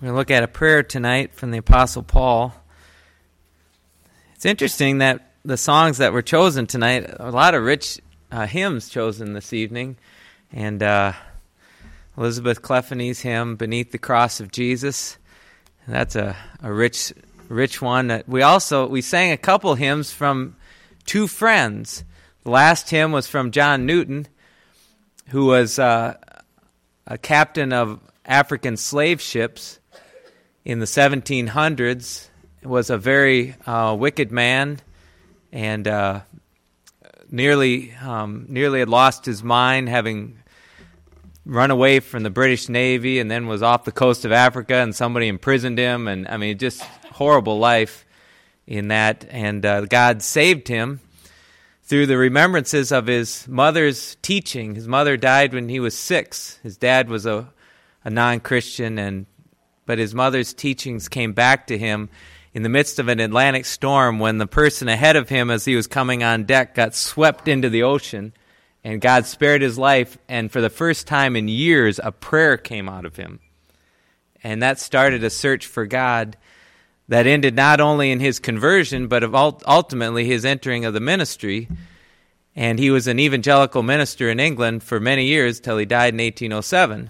We're going to look at a prayer tonight from the Apostle Paul. It's interesting that the songs that were chosen tonight, a lot of rich hymns chosen this evening. And Elizabeth Clefany's hymn, Beneath the Cross of Jesus. And that's a rich one. We sang a couple hymns from two friends. The last hymn was from John Newton, who was a captain of African slave ships in the 1700s. Was a very wicked man, and nearly had lost his mind, having run away from the British Navy, and then was off the coast of Africa, and somebody imprisoned him, and just horrible life in that. And God saved him through the remembrances of his mother's teaching. His mother died when he was 6. His dad was a non-Christian, but his mother's teachings came back to him in the midst of an Atlantic storm when the person ahead of him, as he was coming on deck, got swept into the ocean, and God spared his life, and for the first time in years, a prayer came out of him. And that started a search for God that ended not only in his conversion, but ultimately his entering of the ministry. And he was an evangelical minister in England for many years till he died in 1807.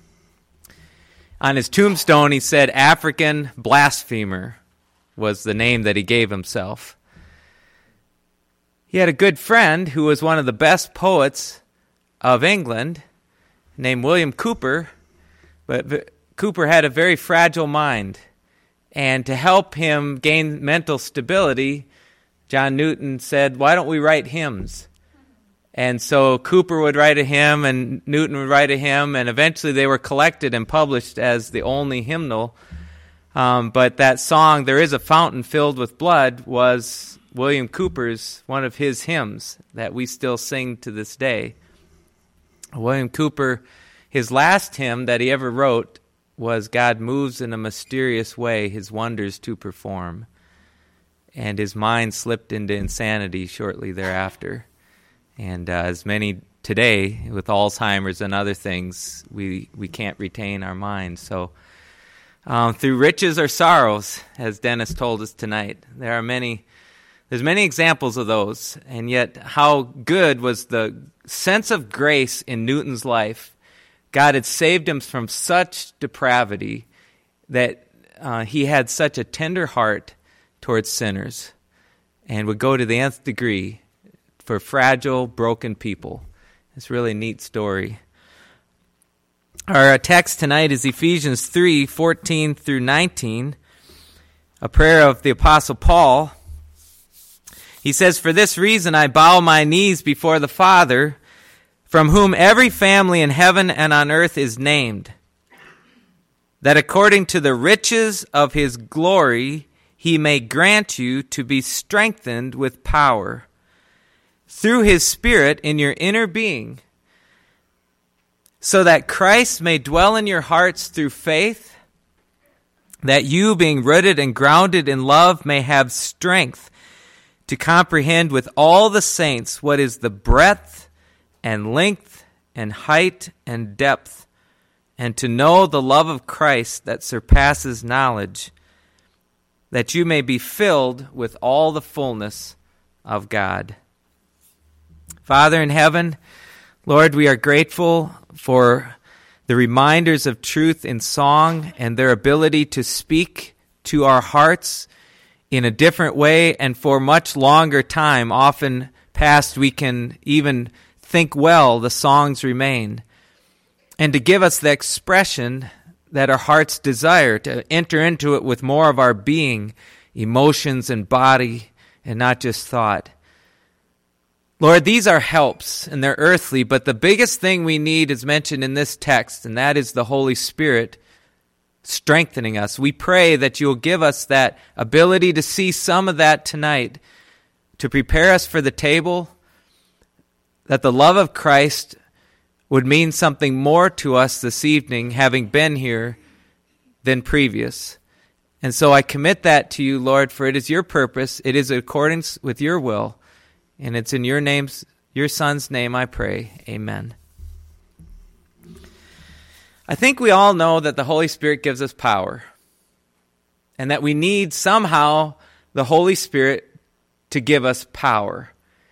On his tombstone, he said, African blasphemer was the name that he gave himself. He had a good friend who was one of the best poets of England, named William Cowper, but Cowper had a very fragile mind. And to help him gain mental stability, John Newton said, why don't we write hymns? And so Cowper would write a hymn, and Newton would write a hymn, and eventually they were collected and published as the only hymnal. But that song, There Is a Fountain Filled with Blood, was William Cowper's, one of his hymns that we still sing to this day. William Cowper, his last hymn that he ever wrote was God moves in a mysterious way his wonders to perform. And his mind slipped into insanity shortly thereafter. And as many today, with Alzheimer's and other things, we can't retain our minds. So through riches or sorrows, as Dennis told us tonight, there's many examples of those. And yet how good was the sense of grace in Newton's life. God had saved him from such depravity that he had such a tender heart towards sinners and would go to the nth degree for fragile, broken people. It's a really neat story. Our text tonight is Ephesians 3:14 through 19, a prayer of the Apostle Paul. He says, For this reason I bow my knees before the Father, from whom every family in heaven and on earth is named, that according to the riches of his glory he may grant you to be strengthened with power through his Spirit in your inner being, so that Christ may dwell in your hearts through faith, that you, being rooted and grounded in love, may have strength to comprehend with all the saints what is the breadth and length and height and depth, and to know the love of Christ that surpasses knowledge, that you may be filled with all the fullness of God. Father in heaven, Lord, we are grateful for the reminders of truth in song and their ability to speak to our hearts in a different way and for much longer time. Often past we can even think well, the songs remain. And to give us the expression that our hearts desire, to enter into it with more of our being, emotions and body, and not just thought. Lord, these are helps, and they're earthly, but the biggest thing we need is mentioned in this text, and that is the Holy Spirit strengthening us. We pray that you'll give us that ability to see some of that tonight, to prepare us for the table, that the love of Christ would mean something more to us this evening, having been here, than previous. And so I commit that to you, Lord, for it is your purpose, it is in accordance with your will, and it's in your Son's name I pray. Amen. I think we all know that the Holy Spirit gives us power, and that we need somehow the Holy Spirit to give us power.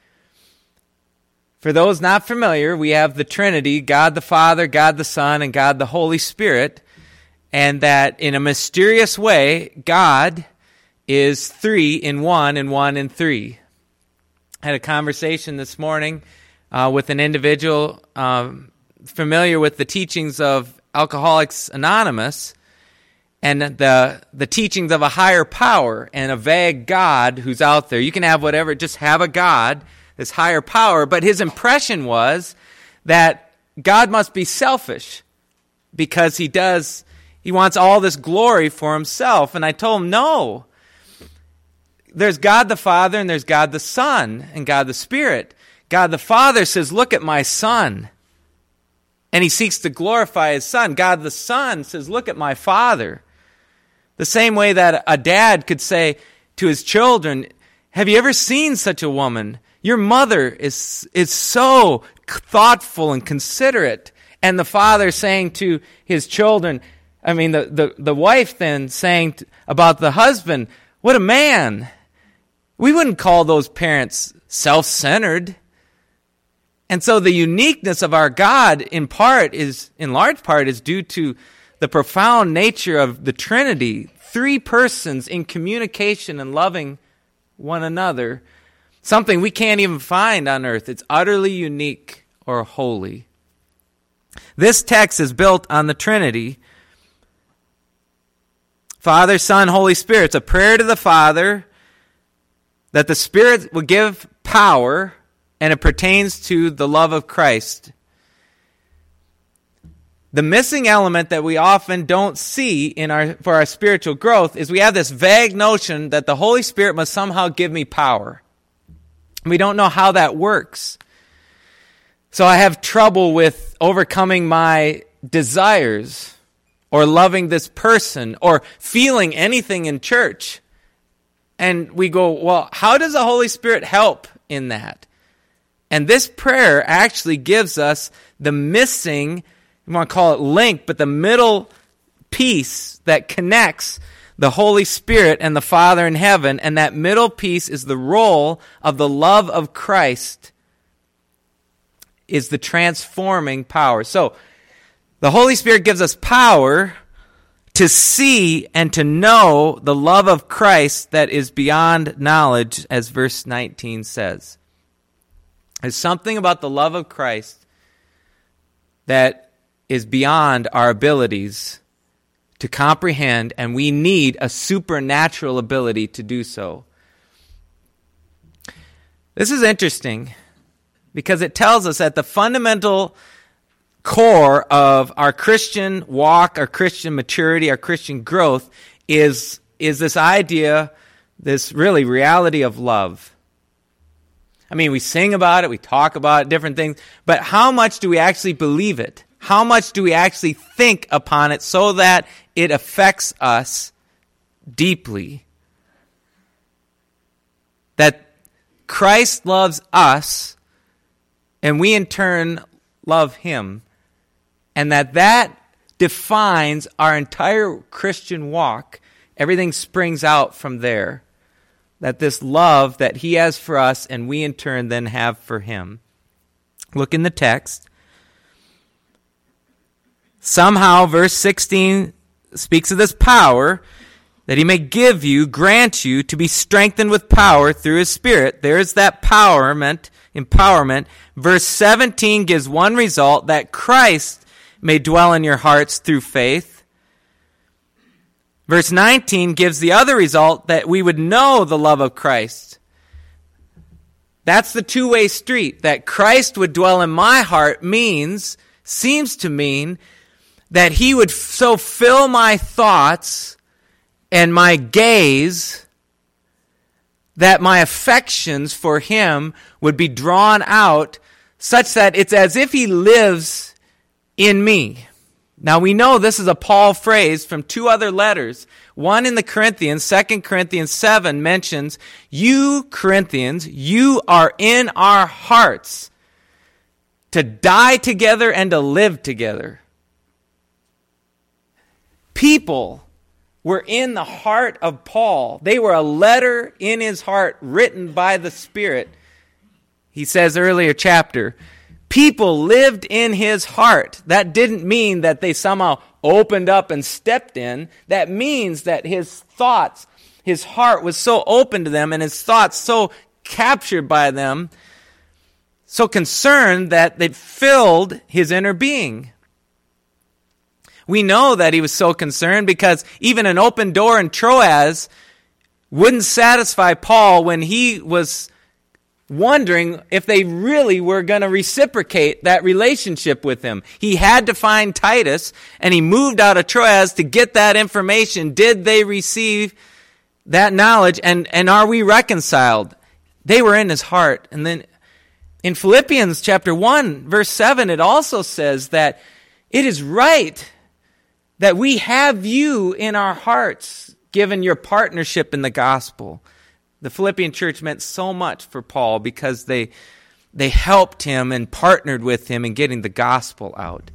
For those not familiar, we have the Trinity, God the Father, God the Son, and God the Holy Spirit, and that in a mysterious way, God is 3 in 1 and 1 in 3. I had a conversation this morning with an individual familiar with the teachings of Alcoholics Anonymous and the teachings of a higher power and a vague God who's out there. You can have whatever, just have a God, this higher power, but his impression was that God must be selfish because he wants all this glory for himself. And I told him, no. There's God the Father and there's God the Son and God the Spirit. God the Father says, look at my Son. And he seeks to glorify his Son. God the Son says, look at my Father. The same way that a dad could say to his children, have you ever seen such a woman? Your mother is so thoughtful and considerate. And the father saying to his children, the wife then saying about the husband, what a man. We wouldn't call those parents self-centered. And so the uniqueness of our God in large part is due to the profound nature of the Trinity, 3 persons in communication and loving one another, something we can't even find on earth. It's utterly unique or holy. This text is built on the Trinity. Father, Son, Holy Spirit. It's a prayer to the Father that the Spirit will give power, and it pertains to the love of Christ. The missing element that we often don't see for our spiritual growth is we have this vague notion that the Holy Spirit must somehow give me power. We don't know how that works. So I have trouble with overcoming my desires or loving this person or feeling anything in church. And we go, well, how does the Holy Spirit help in that? And this prayer actually gives us the missing, you want to call it link, but the middle piece that connects the Holy Spirit and the Father in heaven. And that middle piece is the role of the love of Christ, is the transforming power. So the Holy Spirit gives us power to see and to know the love of Christ that is beyond knowledge, as verse 19 says. There's something about the love of Christ that is beyond our abilities to comprehend, and we need a supernatural ability to do so. This is interesting because it tells us that the fundamental core of our Christian walk, our Christian maturity, our Christian growth is this idea, this really reality of love. I mean, we sing about it, we talk about it, different things, but how much do we actually believe it? How much do we actually think upon it so that it affects us deeply? That Christ loves us, and we in turn love him, and that defines our entire Christian walk. Everything springs out from there. That this love that he has for us and we in turn then have for him. Look in the text. Somehow, verse 16 speaks of this power that he may give you, grant you to be strengthened with power through his Spirit. There's that empowerment. Verse 17 gives one result, that Christ may dwell in your hearts through faith. Verse 19 gives the other result, that we would know the love of Christ. That's the two-way street. That Christ would dwell in my heart seems to mean that he would so fill my thoughts and my gaze that my affections for him would be drawn out such that it's as if he lives in me. Now we know this is a Paul phrase from 2 other letters. One in the Corinthians, 2 Corinthians 7 mentions, you Corinthians, you are in our hearts to die together and to live together. people were in the heart of Paul. They were a letter in his heart written by the Spirit. He says earlier chapter, people lived in his heart. That didn't mean that they somehow opened up and stepped in. That means that his thoughts, his heart was so open to them and his thoughts so captured by them, so concerned that they filled his inner being. We know that he was so concerned because even an open door in Troas wouldn't satisfy Paul when he was wondering if they really were going to reciprocate that relationship with him. He had to find Titus, and he moved out of Troas to get that information. Did they receive that knowledge, and are we reconciled? They were in his heart. And then in Philippians chapter 1, verse 7, it also says that it is right that we have you in our hearts, given your partnership in the gospel. The Philippian church meant so much for Paul because they helped him and partnered with him in getting the gospel out.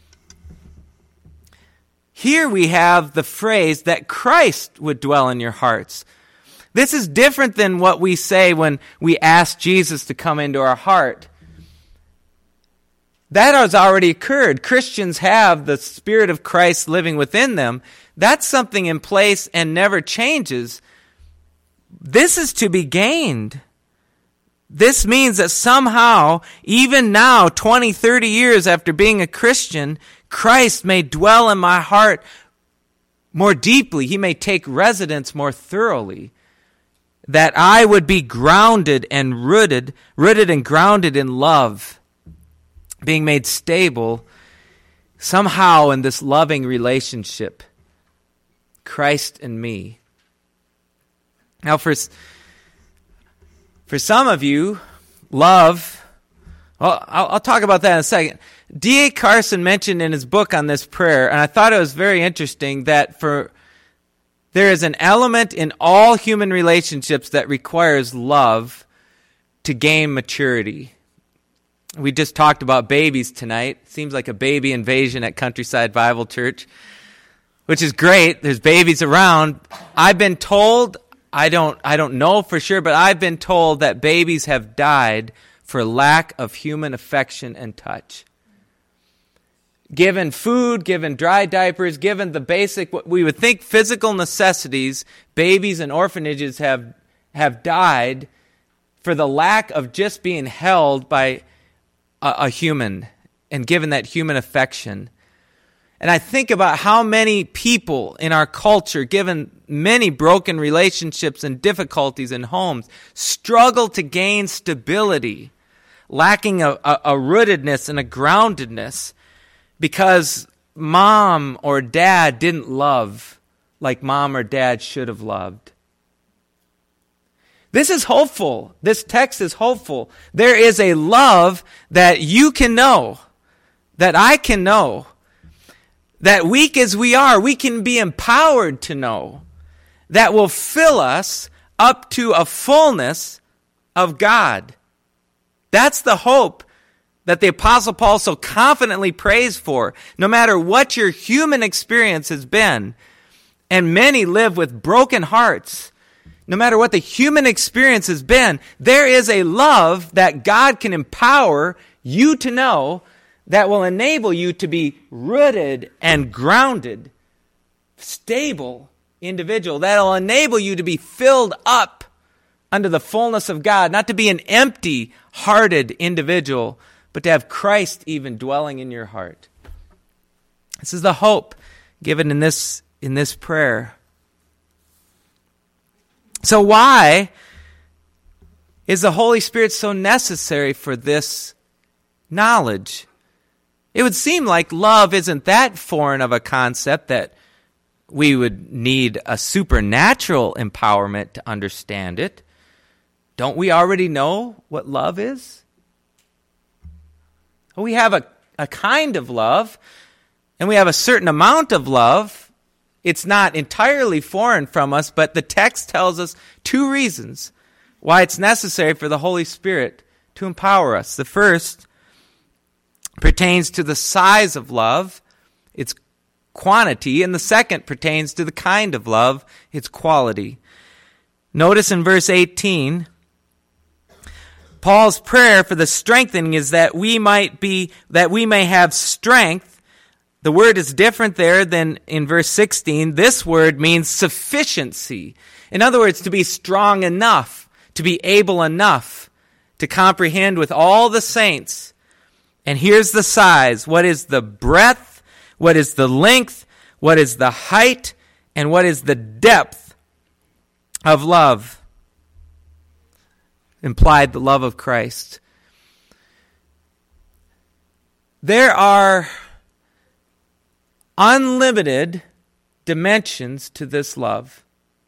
Here we have the phrase that Christ would dwell in your hearts. This is different than what we say when we ask Jesus to come into our heart. That has already occurred. Christians have the Spirit of Christ living within them. That's something in place and never changes. This is to be gained. This means that somehow, even now, 20, 30 years after being a Christian, Christ may dwell in my heart more deeply. He may take residence more thoroughly. That I would be grounded and rooted and grounded in love, being made stable somehow in this loving relationship, Christ and me. Now, for some of you, love, well, I'll talk about that in a second. D.A. Carson mentioned in his book on this prayer, and I thought it was very interesting, that there is an element in all human relationships that requires love to gain maturity. We just talked about babies tonight. Seems like a baby invasion at Countryside Bible Church, which is great. There's babies around. I've been told, I don't know for sure, but I've been told that babies have died for lack of human affection and touch. Given food, given dry diapers, given the basic, what we would think physical necessities, babies in orphanages have died for the lack of just being held by a human and given that human affection. And I think about how many people in our culture, given many broken relationships and difficulties in homes, struggle to gain stability, lacking a rootedness and a groundedness because mom or dad didn't love like mom or dad should have loved. This is hopeful. This text is hopeful. There is a love that you can know, that I can know, that weak as we are, we can be empowered to know, that will fill us up to a fullness of God. That's the hope that the Apostle Paul so confidently prays for, no matter what your human experience has been. And many live with broken hearts. No matter what the human experience has been, there is a love that God can empower you to know that will enable you to be rooted and grounded, stable individual. That will enable you to be filled up under the fullness of God, not to be an empty-hearted individual, but to have Christ even dwelling in your heart. This is the hope given in this prayer. So why is the Holy Spirit so necessary for this knowledge? It would seem like love isn't that foreign of a concept that we would need a supernatural empowerment to understand it. Don't we already know what love is? We have a kind of love, and we have a certain amount of love. It's not entirely foreign from us, but the text tells us two reasons why it's necessary for the Holy Spirit to empower us. The first pertains to the size of love. It's quantity, and the second pertains to the kind of love, its quality. Notice in verse 18, Paul's prayer for the strengthening is that we may have strength. The word is different there than in verse 16. This word means sufficiency. In other words, to be strong enough, to be able enough to comprehend with all the saints. And here's the size. What is the breadth? What is the length? What is the height? And what is the depth of love? Implied the love of Christ. There are unlimited dimensions to this love.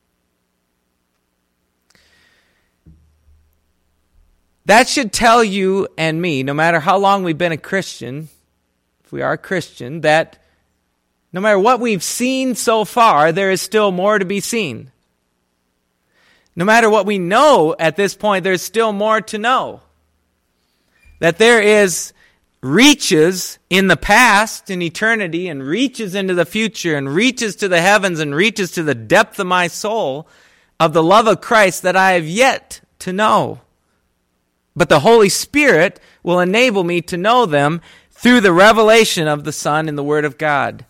That should tell you and me, no matter how long we've been a Christian, if we are a Christian, that no matter what we've seen so far, there is still more to be seen. No matter what we know at this point, there's still more to know. That there is reaches in the past, in eternity, and reaches into the future, and reaches to the heavens, and reaches to the depth of my soul of the love of Christ that I have yet to know. But the Holy Spirit will enable me to know them through the revelation of the Son in the Word of God.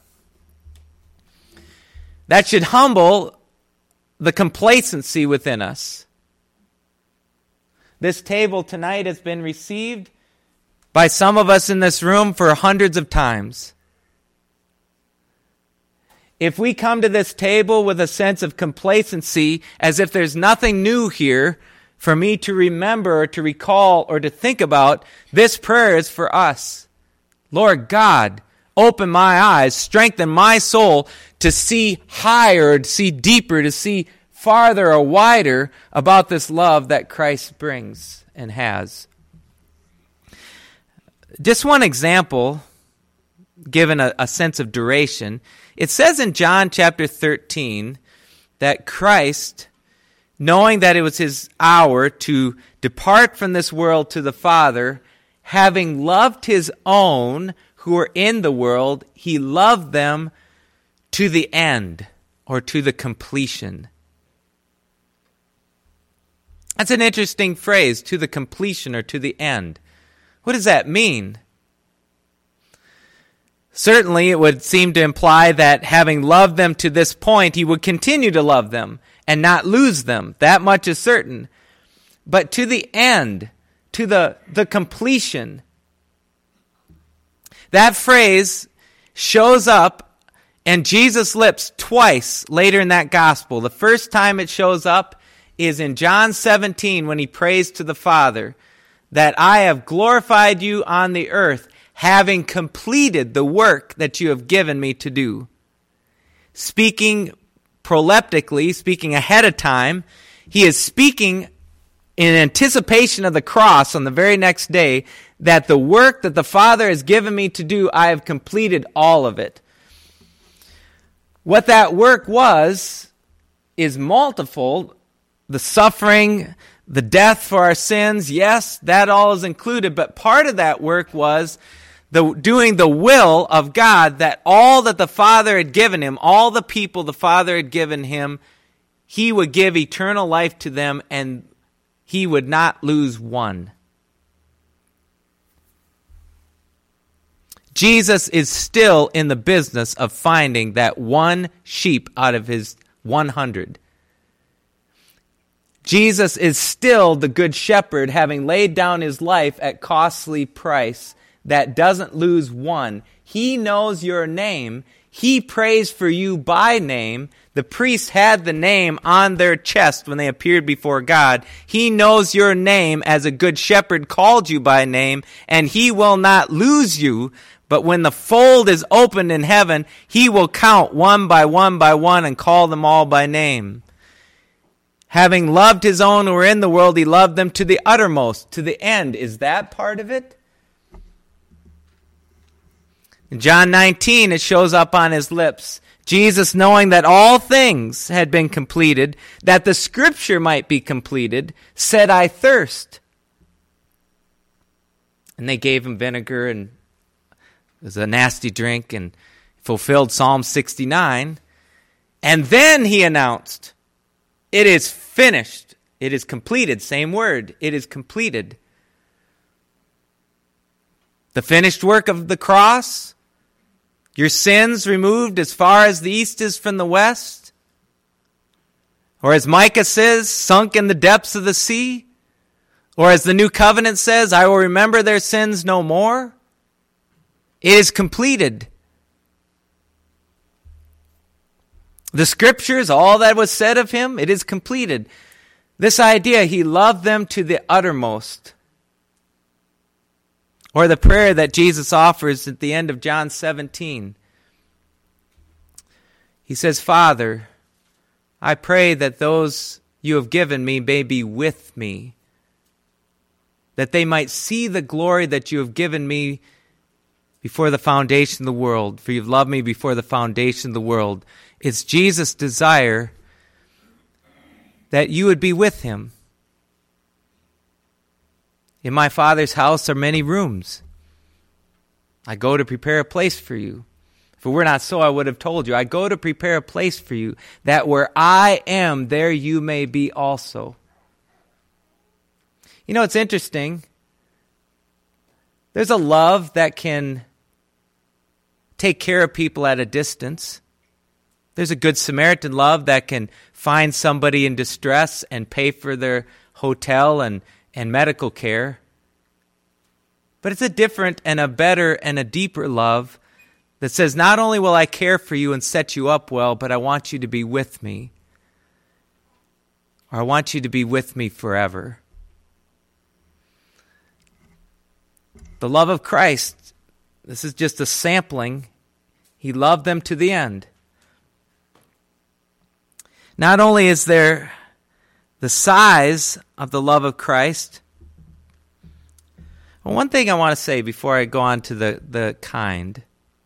That should humble the complacency within us. This table tonight has been received by some of us in this room for hundreds of times. If we come to this table with a sense of complacency, as if there's nothing new here for me to remember or to recall or to think about, this prayer is for us. Lord God, open my eyes, strengthen my soul to see higher, to see deeper, to see farther or wider about this love that Christ brings and has. Just one example, given a sense of duration. It says in John chapter 13 that Christ, knowing that it was his hour to depart from this world to the Father, having loved his own who were in the world, he loved them to the end, or to the completion. That's an interesting phrase, to the completion or to the end. What does that mean? Certainly, it would seem to imply that having loved them to this point, he would continue to love them and not lose them. That much is certain. But to the end, to the completion, that phrase shows up in Jesus' lips twice later in that gospel. The first time it shows up is in John 17 when he prays to the Father that I have glorified you on the earth, having completed the work that you have given me to do. Speaking proleptically, speaking ahead of time, he is speaking in anticipation of the cross on the very next day, that the work that the Father has given me to do, I have completed all of it. What that work was is multiple. The suffering, the death for our sins, yes, that all is included, but part of that work was doing the will of God, that all that the Father had given him, all the people the Father had given him, he would give eternal life to them, and he would not lose one. Jesus is still in the business of finding that one sheep out of his 100. Jesus is still the good shepherd, having laid down his life at costly price, that doesn't lose one. He knows your name. He prays for you by name. The priests had the name on their chest when they appeared before God. He knows your name as a good shepherd called you by name, and he will not lose you. But when the fold is opened in heaven, he will count one by one and call them all by name. Having loved his own who were in the world, he loved them to the uttermost, to the end. Is that part of it? In John 19, it shows up on his lips. Jesus, knowing that all things had been completed, that the scripture might be completed, said, I thirst. And they gave him vinegar, and it was a nasty drink, and fulfilled Psalm 69. And then he announced, it is finished. It is completed. Same word. It is completed. The finished work of the cross, your sins removed as far as the east is from the west, or as Micah says, sunk in the depths of the sea, or as the New Covenant says, I will remember their sins no more. It is completed. The scriptures, all that was said of him, it is completed. This idea, he loved them to the uttermost. Or the prayer that Jesus offers at the end of John 17. He says, Father, I pray that those you have given me may be with me, that they might see the glory that you have given me before the foundation of the world, for you've loved me before the foundation of the world. It's Jesus' desire that you would be with him. In my Father's house are many rooms. I go to prepare a place for you. If it were not so, I would have told you. I go to prepare a place for you, that where I am, there you may be also. You know, it's interesting. There's a love that can take care of people at a distance. There's a good Samaritan love that can find somebody in distress and pay for their hotel and medical care. But it's a different and a better and a deeper love that says, not only will I care for you and set you up well, but I want you to be with me. Or I want you to be with me forever. The love of Christ, this is just a sampling. He loved them to the end. Not only is there the size of the love of Christ, well, one thing I want to say before I go on to the kind.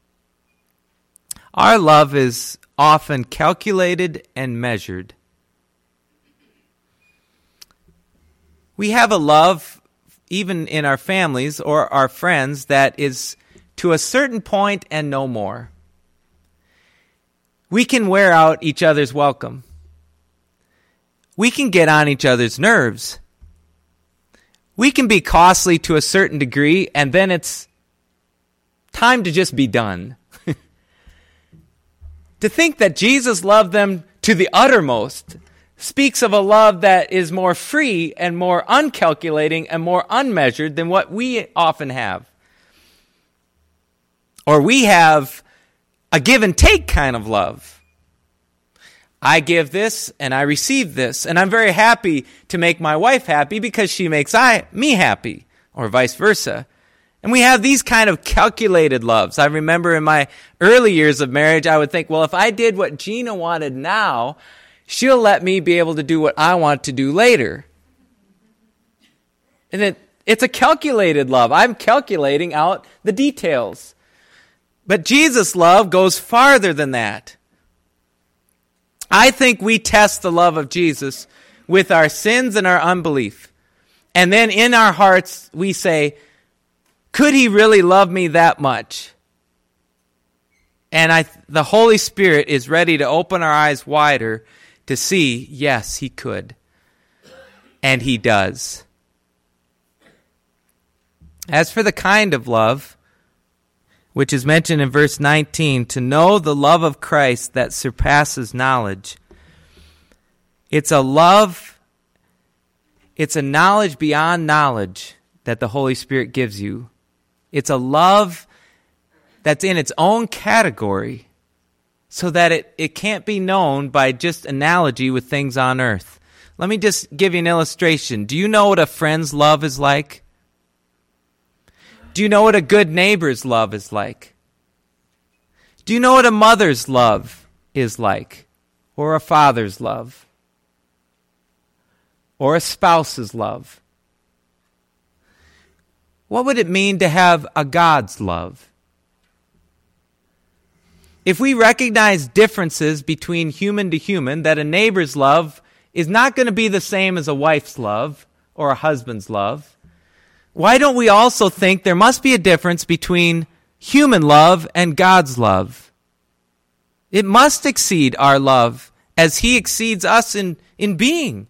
Our love is often calculated and measured. We have a love, even in our families or our friends, that is to a certain point and no more. We can wear out each other's welcome. We can get on each other's nerves. We can be costly to a certain degree, and then it's time to just be done. To think that Jesus loved them to the uttermost speaks of a love that is more free and more uncalculating and more unmeasured than what we often have. Or we have a give and take kind of love. I give this and I receive this, and I'm very happy to make my wife happy because she makes me happy, or vice versa. And we have these kind of calculated loves. I remember in my early years of marriage, I would think, well, if I did what Gina wanted now, she'll let me be able to do what I want to do later. And it's a calculated love. I'm calculating out the details. But Jesus' love goes farther than that. I think we test the love of Jesus with our sins and our unbelief. And then in our hearts, we say, could he really love me that much? And the Holy Spirit is ready to open our eyes wider to see, yes, he could. And he does. As for the kind of love, which is mentioned in verse 19, to know the love of Christ that surpasses knowledge. It's a love, it's a knowledge beyond knowledge that the Holy Spirit gives you. It's a love that's in its own category so that it can't be known by just analogy with things on earth. Let me just give you an illustration. Do you know what a friend's love is like? Do you know what a good neighbor's love is like? Do you know what a mother's love is like? Or a father's love? Or a spouse's love? What would it mean to have a God's love? If we recognize differences between human to human, that a neighbor's love is not going to be the same as a wife's love or a husband's love, why don't we also think there must be a difference between human love and God's love? It must exceed our love as he exceeds us in being.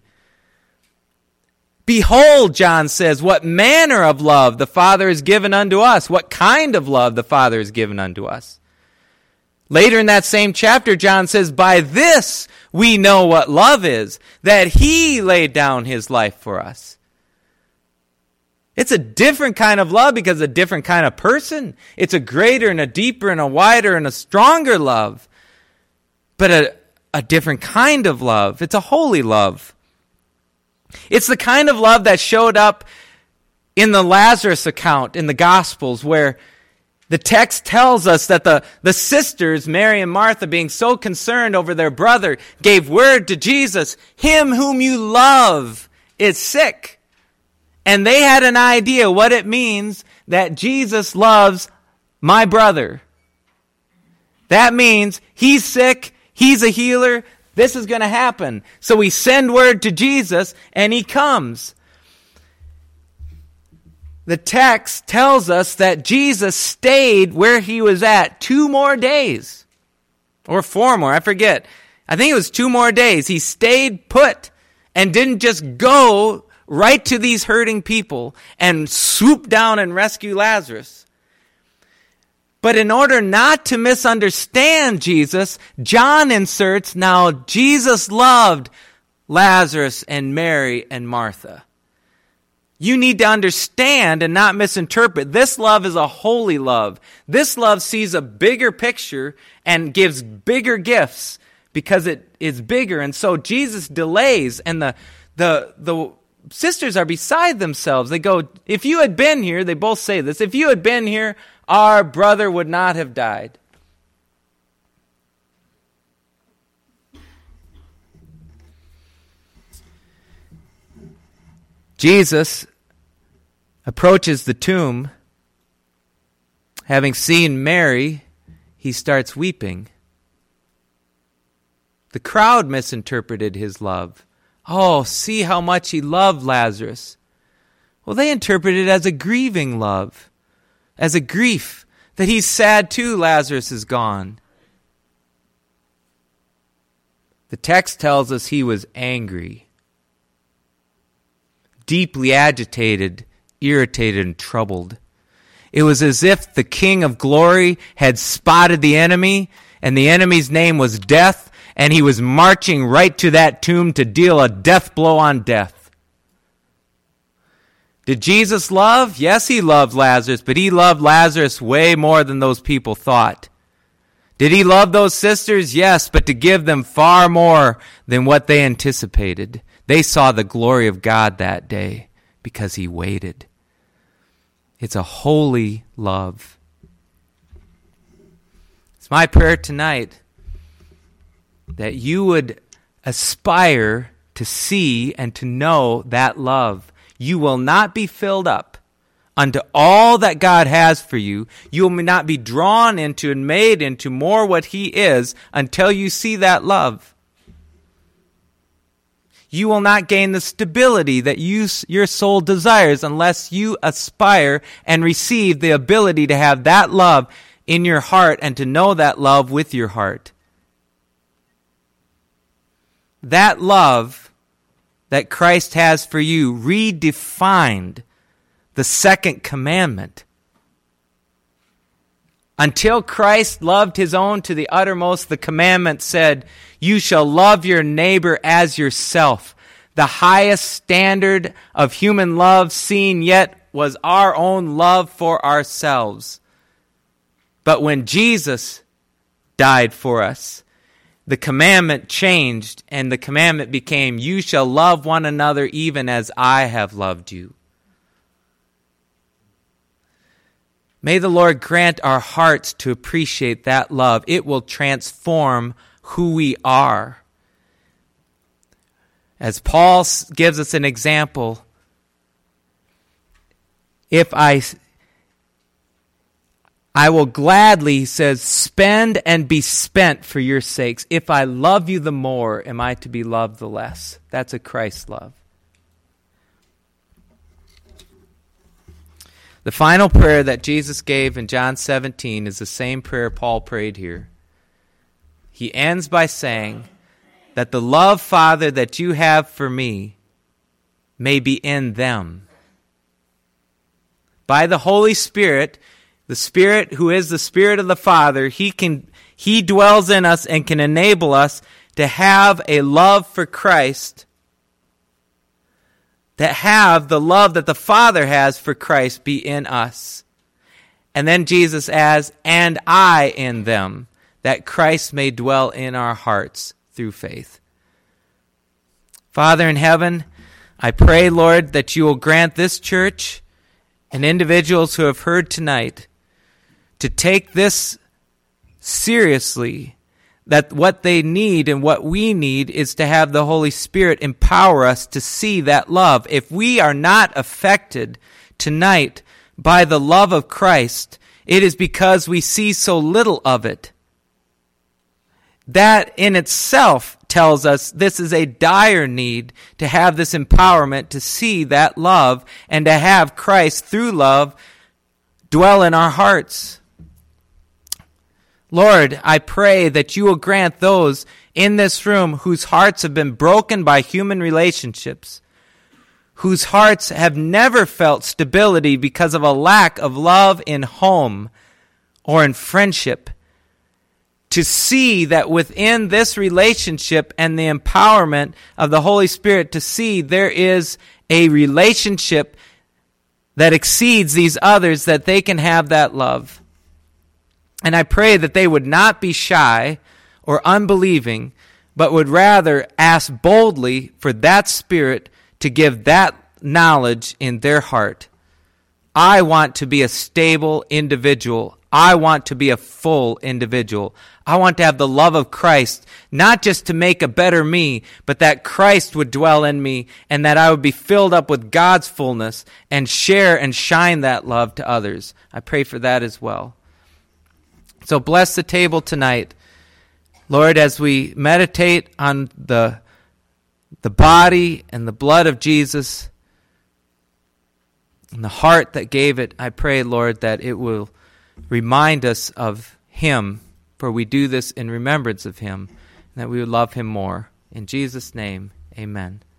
Behold, John says, what manner of love the Father has given unto us. What kind of love the Father has given unto us. Later in that same chapter, John says, by this we know what love is, that he laid down his life for us. It's a different kind of love because it's a different kind of person. It's a greater and a deeper and a wider and a stronger love. But a different kind of love. It's a holy love. It's the kind of love that showed up in the Lazarus account in the Gospels, where the text tells us that the sisters, Mary and Martha, being so concerned over their brother, gave word to Jesus, him whom you love is sick. And they had an idea what it means that Jesus loves my brother. That means he's sick, he's a healer, this is going to happen. So we send word to Jesus, and he comes. The text tells us that Jesus stayed where he was at 2 more days. Or 4 more, I forget. I think it was 2 more days. He stayed put and didn't just go right to these hurting people and swoop down and rescue Lazarus. But in order not to misunderstand Jesus, John inserts, now Jesus loved Lazarus and Mary and Martha. You need to understand and not misinterpret. This love is a holy love. This love sees a bigger picture and gives bigger gifts because it is bigger. And so Jesus delays, and the sisters are beside themselves. They go, if you had been here, they both say this, if you had been here, our brother would not have died. Jesus approaches the tomb. Having seen Mary, he starts weeping. The crowd misinterpreted his love. Oh, see how much he loved Lazarus. Well, they interpreted it as a grieving love, as a grief, that he's sad too, Lazarus is gone. The text tells us he was angry, deeply agitated, irritated, and troubled. It was as if the King of Glory had spotted the enemy, and the enemy's name was death, and he was marching right to that tomb to deal a death blow on death. Did Jesus love? Yes, he loved Lazarus, but he loved Lazarus way more than those people thought. Did he love those sisters? Yes, but to give them far more than what they anticipated. They saw the glory of God that day because he waited. It's a holy love. It's my prayer tonight that you would aspire to see and to know that love. You will not be filled up unto all that God has for you. You will not be drawn into and made into more what he is until you see that love. You will not gain the stability that your soul desires unless you aspire and receive the ability to have that love in your heart and to know that love with your heart. That love that Christ has for you redefined the second commandment. Until Christ loved his own to the uttermost, the commandment said, you shall love your neighbor as yourself. The highest standard of human love seen yet was our own love for ourselves. But when Jesus died for us, the commandment changed, and the commandment became, you shall love one another even as I have loved you. May the Lord grant our hearts to appreciate that love. It will transform who we are. As Paul gives us an example, if I will gladly, he says, spend and be spent for your sakes. If I love you the more, am I to be loved the less? That's a Christ love. The final prayer that Jesus gave in John 17 is the same prayer Paul prayed here. he ends by saying that the love, Father, that you have for me may be in them. By the Holy Spirit, the Spirit who is the Spirit of the Father, he dwells in us and can enable us to have a love for Christ, that have the love that the Father has for Christ be in us. And then Jesus adds, and I in them, that Christ may dwell in our hearts through faith. Father in heaven, I pray, Lord, that you will grant this church and individuals who have heard tonight to take this seriously, that what they need and what we need is to have the Holy Spirit empower us to see that love. If we are not affected tonight by the love of Christ, it is because we see so little of it. That in itself tells us this is a dire need to have this empowerment to see that love and to have Christ through love dwell in our hearts. Lord, I pray that you will grant those in this room whose hearts have been broken by human relationships, whose hearts have never felt stability because of a lack of love in home or in friendship, to see that within this relationship and the empowerment of the Holy Spirit, to see there is a relationship that exceeds these others, that they can have that love. And I pray that they would not be shy or unbelieving, but would rather ask boldly for that Spirit to give that knowledge in their heart. I want to be a stable individual. I want to be a full individual. I want to have the love of Christ, not just to make a better me, but that Christ would dwell in me and that I would be filled up with God's fullness and share and shine that love to others. I pray for that as well. So bless the table tonight, Lord, as we meditate on the body and the blood of Jesus and the heart that gave it. I pray, Lord, that it will remind us of him, for we do this in remembrance of him, and that we would love him more. In Jesus' name, amen.